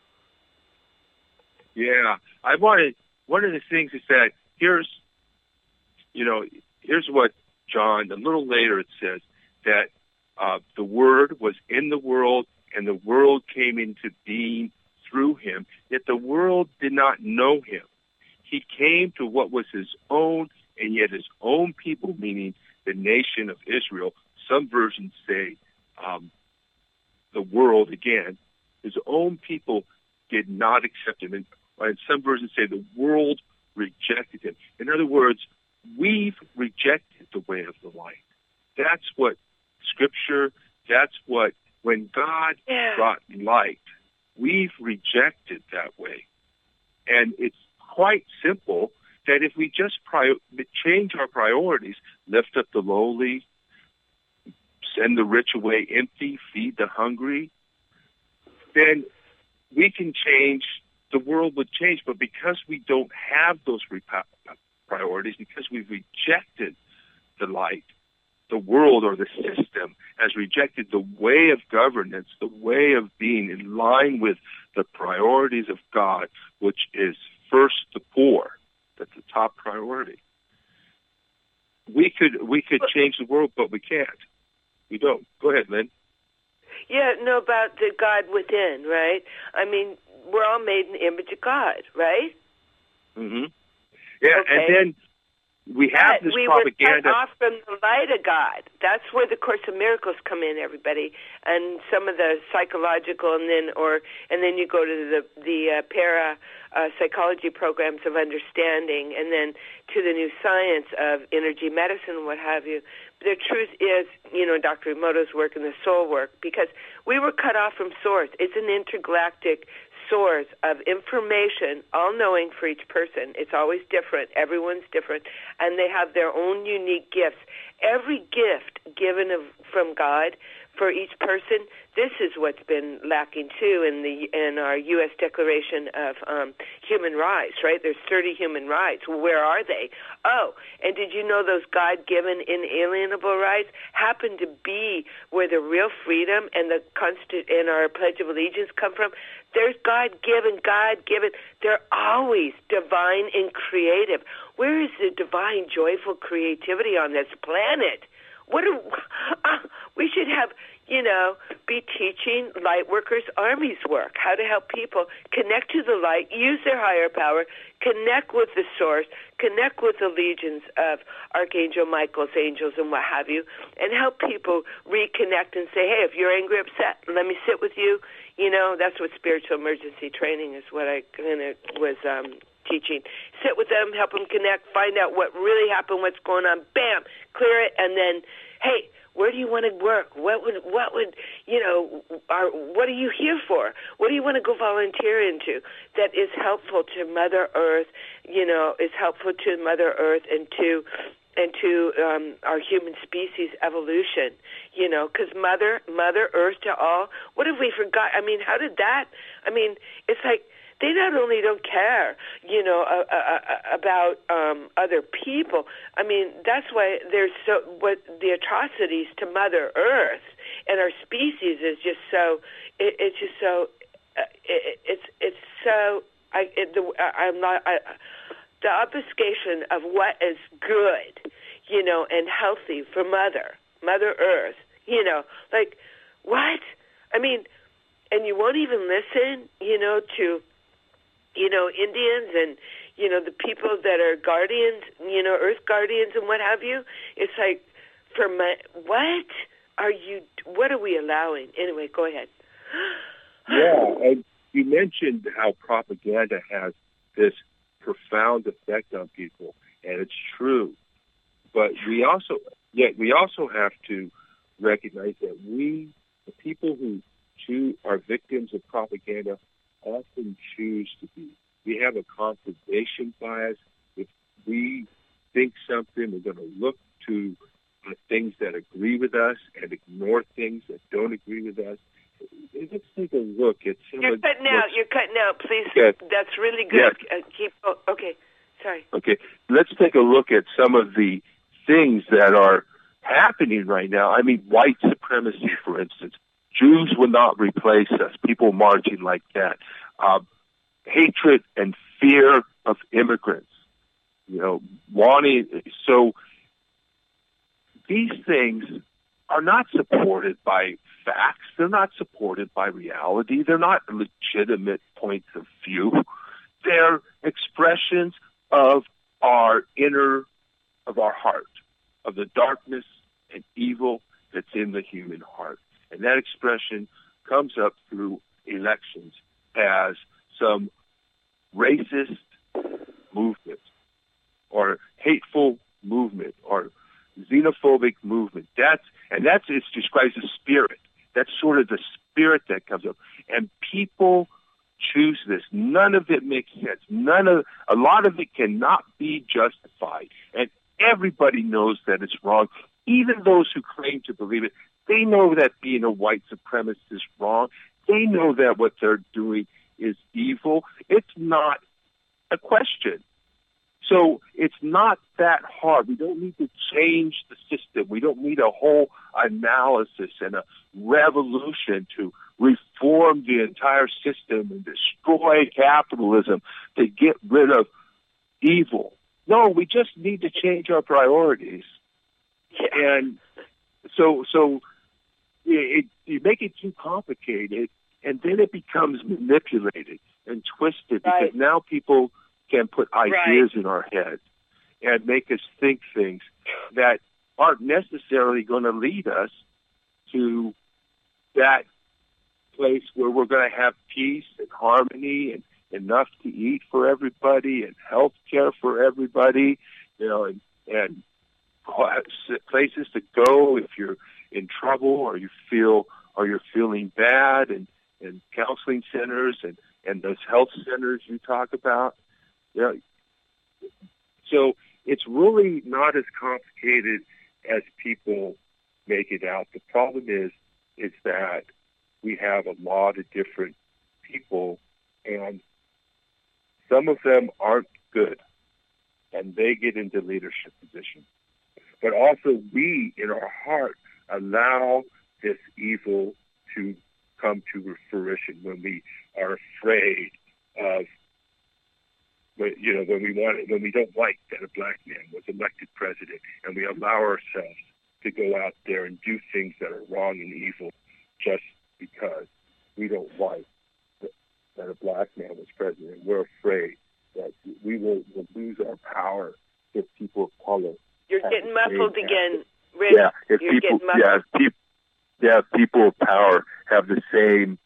Yeah, I wanted, one of the things is that here's, you know, here's what John, a little later it says that uh, the Word was in the world and the world came into being through him, yet the world did not know him. He came to what was his own, and yet his own people, meaning the nation of Israel, some versions say um, the world again, his own people did not accept him. And, and some versions say the world rejected him. In other words, we've rejected the way of the light. That's what Scripture, that's what, when God yeah. brought light, we've rejected that way. And it's quite simple that if we just prior, change our priorities, lift up the lowly, send the rich away empty, feed the hungry, then we can change, the world would change. But because we don't have those rep- priorities, because we've rejected the light. The world or the system has rejected the way of governance, the way of being in line with the priorities of God, which is first the poor. That's the top priority. We could we could change the world, but we can't. We don't. Go ahead, Lynn. Yeah, no, about the God within, right? I mean, we're all made in the image of God, right? Mm-hmm. Yeah, okay. and then we have but this we propaganda. were cut off from the light of God. That's where the Course of Miracles come in, everybody, and some of the psychological, and then or and then you go to the the uh, para uh, psychology programs of understanding, and then to the new science of energy medicine, what have you. The truth is, you know, Doctor Emoto's work and the soul work, because we were cut off from source. It's an intergalactic source of information, all-knowing for each person. It's always different. Everyone's different, and they have their own unique gifts. Every gift given of, from God for each person, this is what's been lacking, too, in the in our U S Declaration of um, Human Rights, right? There's thirty human rights. Well, where are they? Oh, and did you know those God-given inalienable rights happen to be where the real freedom and the Consti- and our Pledge of Allegiance come from? There's God-given, God-given. They're always divine and creative. Where is the divine, joyful creativity on this planet? What are, uh, we should have, you know, be teaching light workers armies work, how to help people connect to the light, use their higher power, connect with the source, connect with the legions of Archangel Michael's angels and what have you, and help people reconnect and say, hey, if you're angry, upset, let me sit with you. You know, that's what spiritual emergency training is, what I kind of was um, teaching. Sit with them, help them connect, find out what really happened, what's going on, bam, clear it, and then, hey, where do you want to work? What would, what would, you know, are, what are you here for? What do you want to go volunteer into that is helpful to Mother Earth, you know, is helpful to Mother Earth and to, and to um, our human species evolution, you know, because Mother, Mother Earth to all, what have we forgot? I mean, how did that, I mean, it's like, they not only don't care, you know, uh, uh, about um, other people. I mean, that's why there's so what the atrocities to Mother Earth and our species is just so. It, it's just so. Uh, it, it's it's so. I it, the, I'm not. I, the obfuscation of what is good, you know, and healthy for Mother Mother Earth. You know, like what? I mean, and you won't even listen, you know, to. you know, Indians and, you know, the people that are guardians, you know, earth guardians and what have you. It's like, for my, what are you, what are we allowing? Anyway, go ahead. Yeah, and you mentioned how propaganda has this profound effect on people, and it's true. But we also, yeah, we also have to recognize that we, the people who choose, are victims of propaganda, often choose to be. We have a confirmation bias. If we think something, we're going to look to uh, things that agree with us and ignore things that don't agree with us. Let's take a look at some You're of cutting out. You're cutting out. Please. Yeah. That's really good. Yeah. Uh, keep. Oh, okay. Sorry. Okay. Let's take a look at some of the things that are happening right now. I mean, white supremacy, for instance. Jews will not replace us. People marching like that. Uh, hatred and fear of immigrants. You know, wanting. So these things are not supported by facts. They're not supported by reality. They're not legitimate points of view. They're expressions of our inner, of our heart, of the darkness and evil that's in the human heart. And that expression comes up through elections as some racist movement or hateful movement or xenophobic movement. That's and that's it's described as spirit. That's sort of the spirit that comes up. And people choose this. None of it makes sense. None of a lot of it cannot be justified. And everybody knows that it's wrong. Even those who claim to believe it, they know that being a white supremacist is wrong. They know that what they're doing is evil. It's not a question. So it's not that hard. We don't need to change the system. We don't need a whole analysis and a revolution to reform the entire system and destroy capitalism to get rid of evil. No, we just need to change our priorities. Yeah. And so, so it, you make it too complicated, and then it becomes manipulated and twisted because right. now people can put ideas right. in our head and make us think things that aren't necessarily going to lead us to that place where we're going to have peace and harmony and enough to eat for everybody and health care for everybody, you know, and, and places to go if you're in trouble or you feel or you're feeling bad, and, and counseling centers and, and those health centers you talk about. You know, so it's really not as complicated as people make it out. The problem is, is that we have a lot of different people, and some of them aren't good, and they get into leadership positions. But also we, in our heart, allow this evil to come to fruition when we are afraid of, you know, when we want, when we don't like that a black man was elected president, and we allow ourselves to go out there and do things that are wrong and evil just because we don't like that, that a black man was president. We're afraid that we will, will lose our power if people of color. You're getting muffled again, Rick. Yeah, if You're people, getting muffled. yeah, if people, yeah, if people of power have the same,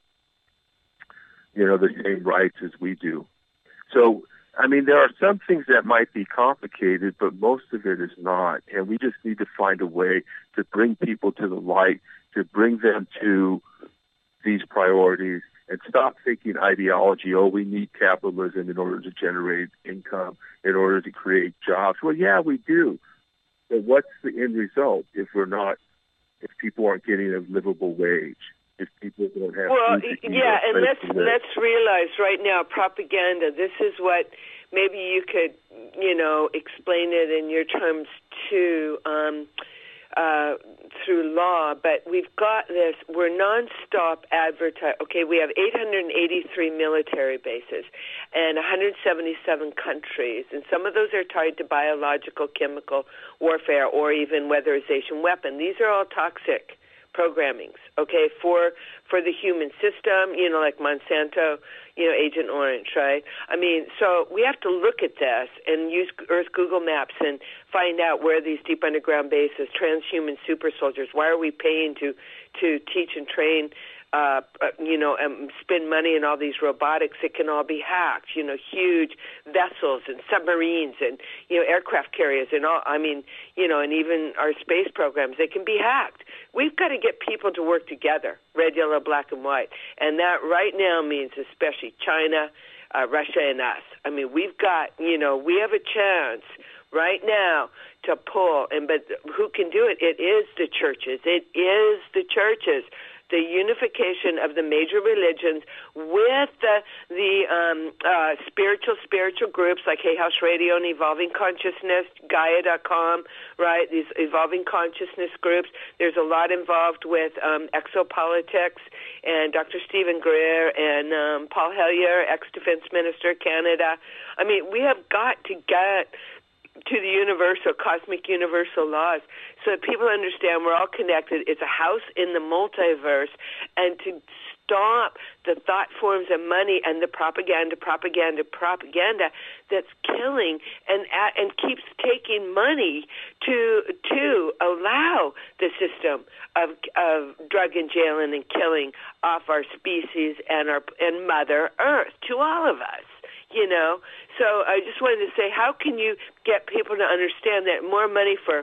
you know, the same rights as we do. So, I mean, there are some things that might be complicated, but most of it is not. And we just need to find a way to bring people to the light, to bring them to these priorities, and stop thinking ideology, oh, we need capitalism in order to generate income, in order to create jobs. Well, yeah, we do. But what's the end result if we're not, if people aren't getting a livable wage? If people don't have well, food to eat, yeah, and let's to live. let's realize right now, propaganda. This is what maybe you could, you know, explain it in your terms too, um, uh, through law. But we've got this. We're nonstop advertise. Okay, we have eight hundred eighty-three military bases and one hundred seventy-seven countries, and some of those are tied to biological, chemical warfare, or even weatherization weapon. These are all toxic programmings, okay, for for the human system, you know, like Monsanto, you know, Agent Orange, right? I mean, so we have to look at this and use Earth Google Maps and find out where these deep underground bases, transhuman super soldiers, why are we paying to to teach and train, uh, you know, and spend money in all these robotics that can all be hacked, you know, huge vessels and submarines and, you know, aircraft carriers and all, I mean, you know, and even our space programs, they can be hacked. We've got to get people to work together, red, yellow, black, and white. And that right now means especially China, uh, Russia, and us. I mean, we've got, you know, we have a chance right now to pull, and but who can do it? It is the churches. It is the churches. The unification of the major religions with the, the um, uh, spiritual spiritual groups like Hay House Radio and Evolving Consciousness, Gaia dot com, right? These Evolving Consciousness groups. There's a lot involved with um, exopolitics, and Doctor Stephen Greer and um, Paul Hellyer, ex-defense minister, Canada. I mean, we have got to get to the universal, cosmic universal laws so that people understand we're all connected. It's a house in the multiverse, and to stop the thought forms of money and the propaganda, propaganda, propaganda that's killing and and keeps taking money to to allow the system of of drug and jailing and killing off our species and our and Mother Earth to all of us. You know, so I just wanted to say, how can you get people to understand that more money for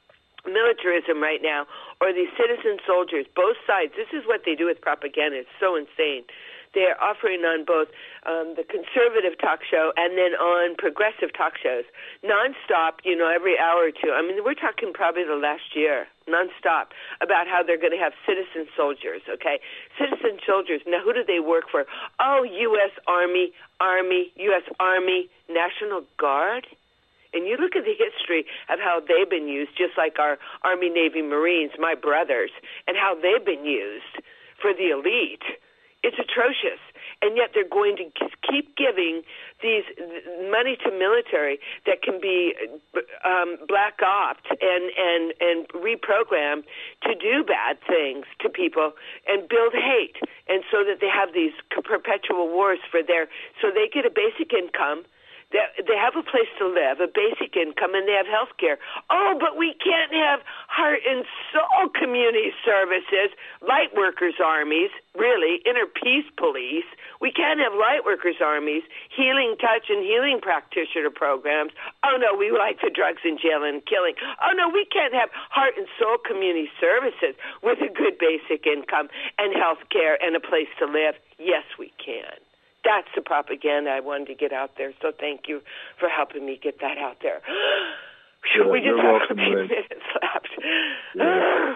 militarism right now, or these citizen soldiers, both sides, this is what they do with propaganda. It's so insane. They are offering on both um, the conservative talk show and then on progressive talk shows, nonstop, you know, every hour or two. I mean, we're talking probably the last year, nonstop, about how they're going to have citizen soldiers, okay? Citizen soldiers. Now, who do they work for? Oh, U S Army, Army, U S Army, National Guard. And you look at the history of how they've been used, just like our Army, Navy, Marines, my brothers, and how they've been used for the elite. It's atrocious. And yet they're going to keep giving these money to military that can be um, black ops and, and, and reprogrammed to do bad things to people and build hate. And so that they have these perpetual wars for their, so they get a basic income. They have a place to live, a basic income, and they have health care. Oh, but we can't have heart and soul community services, light workers' armies, really, inner peace police. We can't have light workers' armies, healing touch and healing practitioner programs. Oh, no, we like the drugs in jail and killing. Oh, no, we can't have heart and soul community services with a good basic income and health care and a place to live. Yes, we can. That's the propaganda I wanted to get out there. So thank you for helping me get that out there. Yeah, we just you're have welcome, a few Lynn. minutes left. Yeah.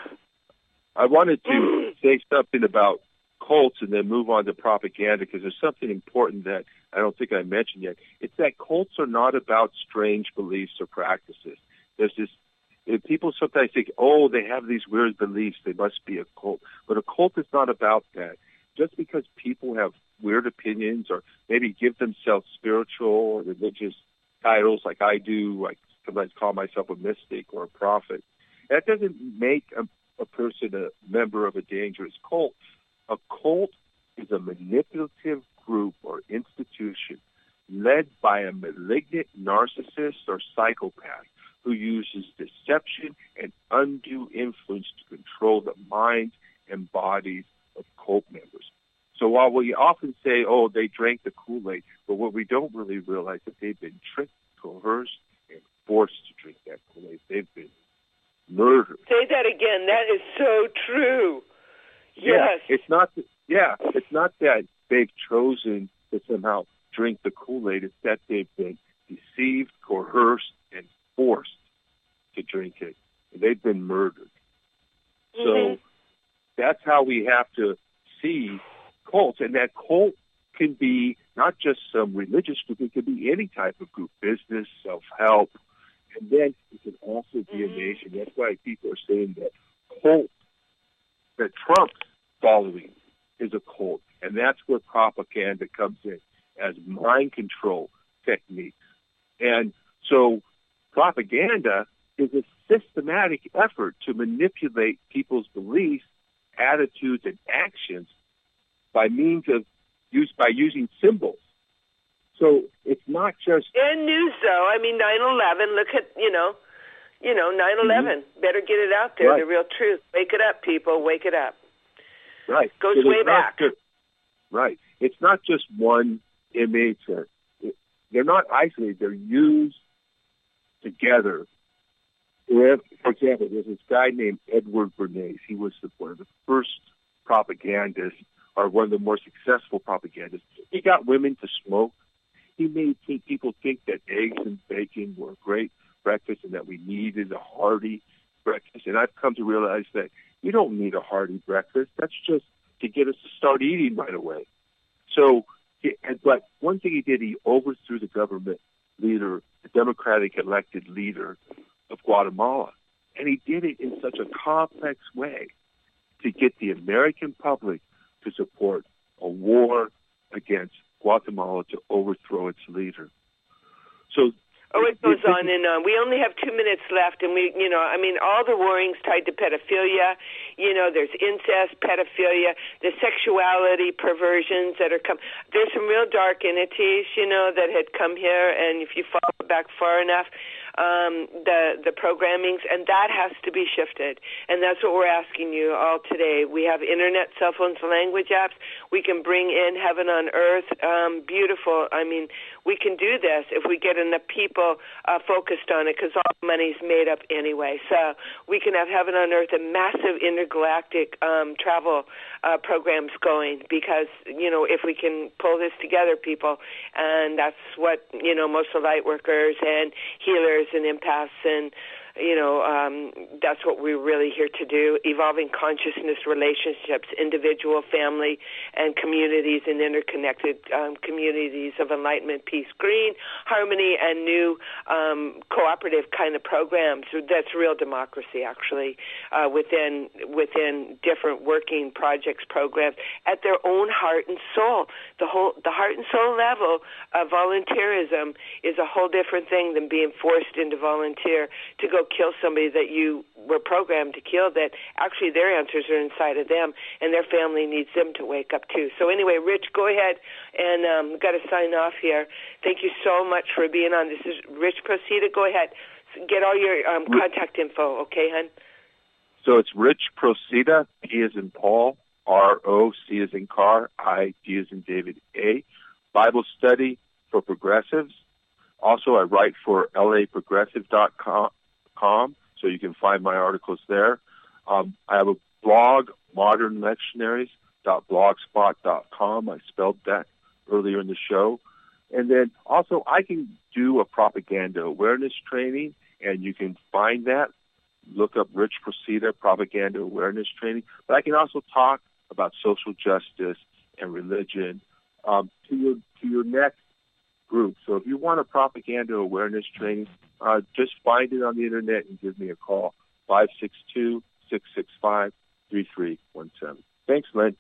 I wanted to say something about cults and then move on to propaganda because there's something important that I don't think I mentioned yet. It's that cults are not about strange beliefs or practices. There's this, people sometimes think, oh, they have these weird beliefs, they must be a cult. But a cult is not about that. Just because people have weird opinions or maybe give themselves spiritual or religious titles like I do, I sometimes call myself a mystic or a prophet, that doesn't make a, a person a member of a dangerous cult. A cult is a manipulative group or institution led by a malignant narcissist or psychopath who uses deception and undue influence to control the minds and bodies of cult members. So while we often say, oh, they drank the Kool-Aid, but what we don't really realize is that they've been tricked, coerced, and forced to drink that Kool-Aid. They've been murdered. Say that again. That is so true. Yes. Yeah, it's not, yeah, it's not that they've chosen to somehow drink the Kool-Aid. It's that they've been deceived, coerced, and forced to drink it. They've been murdered. Mm-hmm. So that's how we have to see cults, and that cult can be not just some religious group, it could be any type of group, business, self-help, and then it can also be a nation. That's why people are saying that cult, that Trump's following is a cult, and that's where propaganda comes in as mind control techniques. And so propaganda is a systematic effort to manipulate people's beliefs, attitudes, and actions by means of use by using symbols. So it's not just and news, though. I mean, nine eleven. Look at you know, you know, nine eleven. Mm-hmm. Better get it out there. Right. The real truth. Wake it up, people. Wake it up. Right. Goes it way back. Just, right. It's not just one image. Or it, they're not isolated. They're used together. For example, there's this guy named Edward Bernays. He was the, one of the first propagandists, or one of the more successful propagandists. He got women to smoke. He made people think that eggs and bacon were a great breakfast and that we needed a hearty breakfast. And I've come to realize that you don't need a hearty breakfast. That's just to get us to start eating right away. So, but one thing he did, he overthrew the government leader, the Democratic elected leader of Guatemala. And he did it in such a complex way to get the American public to support a war against Guatemala to overthrow its leader. So, oh, it goes it, on and on. We only have two minutes left, and we, you know, I mean, all the warnings tied to pedophilia. You know, there's incest, pedophilia, the sexuality perversions that are come. There's some real dark entities, you know, that had come here, and if you follow back far enough, um, the the programmings, and that has to be shifted. And that's what we're asking you all today. We have internet, cell phones, language apps. We can bring in heaven on earth. Um, beautiful. I mean, we can do this if we get enough people uh, focused on it, because all the money's made up anyway. So we can have heaven on earth and massive intergalactic um, travel uh, programs going, because, you know, if we can pull this together, people, and that's what, you know, most of the light workers and healers and empaths and you know, um, that's what we're really here to do, evolving consciousness, relationships, individual, family, and communities, and interconnected um, communities of enlightenment, peace, green, harmony, and new um, cooperative kind of programs. That's real democracy, actually, uh, within within different working projects, programs, at their own heart and soul. The whole, the heart and soul level of volunteerism is a whole different thing than being forced into volunteer to go kill somebody that you were programmed to kill, that actually their answers are inside of them, and their family needs them to wake up too. So anyway, Rich, go ahead, and um, we've got to sign off here. Thank you so much for being on. This is Rich Procida. Go ahead. Get all your um, contact info, okay, hon? So it's Rich Procida, P as in Paul, R O, C as in car, I, D as in David, A. Bible study for progressives. Also, I write for L A progressive dot com, so you can find my articles there. Um, I have a blog, modern lectionaries dot blogspot dot com. I spelled that earlier in the show. And then also, I can do a propaganda awareness training, and you can find that. Look up Rich Procida, propaganda awareness training. But I can also talk about social justice and religion um, to your to your next group. So if you want a propaganda awareness training, uh, just find it on the internet and give me a call, five six two, six six five, three three one seven. Thanks, Lynn.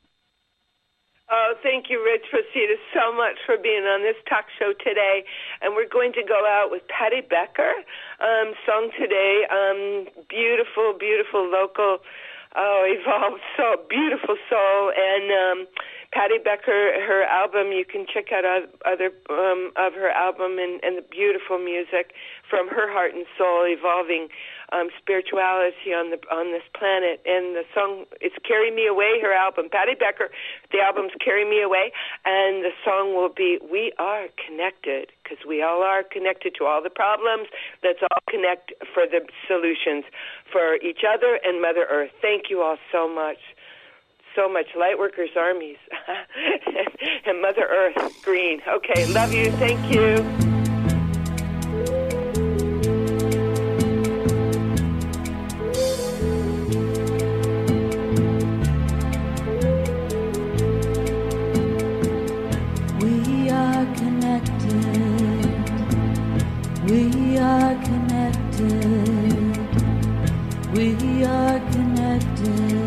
Oh, thank you, Rich Procida, so much for being on this talk show today. And we're going to go out with Patty Becker, um, song today, um, beautiful, beautiful local, oh, evolved soul, beautiful soul. And um, Patty Becker, her album, you can check out other um, of her album and, and the beautiful music from her heart and soul, evolving um, spirituality on the on this planet. And the song, it's Carry Me Away, her album. Patty Becker, the album's Carry Me Away, and the song will be We Are Connected, because we all are connected to all the problems. Let's all connect for the solutions for each other and Mother Earth. Thank you all so much. So much. Lightworkers Armies and Mother Earth Green. Okay, love you. Thank you. We are connected. We are connected. We are connected.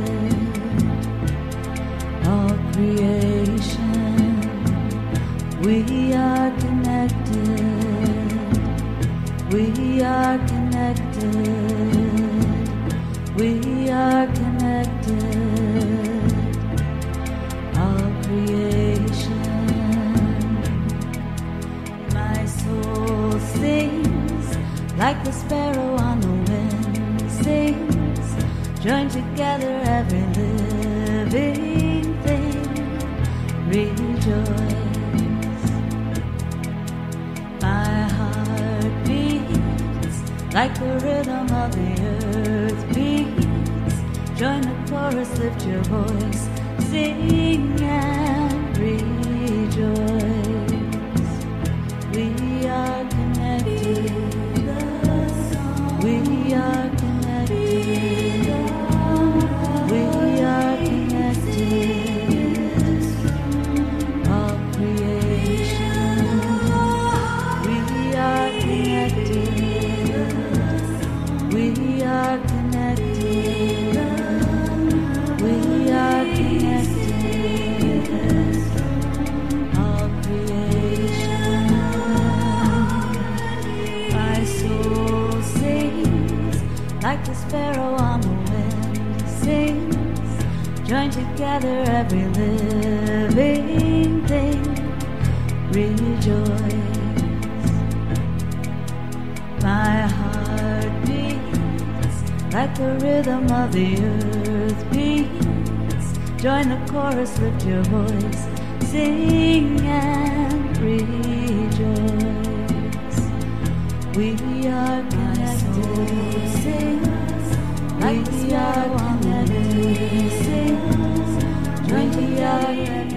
All creation, we are connected. We are connected. We are connected. All creation, my soul sings like the sparrow on the wind sings. Join together every living thing, rejoice. My heart beats like the rhythm of the earth beats. Join the chorus, lift your voice, sing and rejoice. We are connected. We are connected. We are connected. All creation, we are connected. We are connected. We are connected. All creation, my soul sings like the sparrow on the wind sings. Join together every living thing, rejoice. My heart beats like the rhythm of the earth beats. Join the chorus, lift your voice, sing and rejoice. We are connected, sing like we are connected, sing. Join together.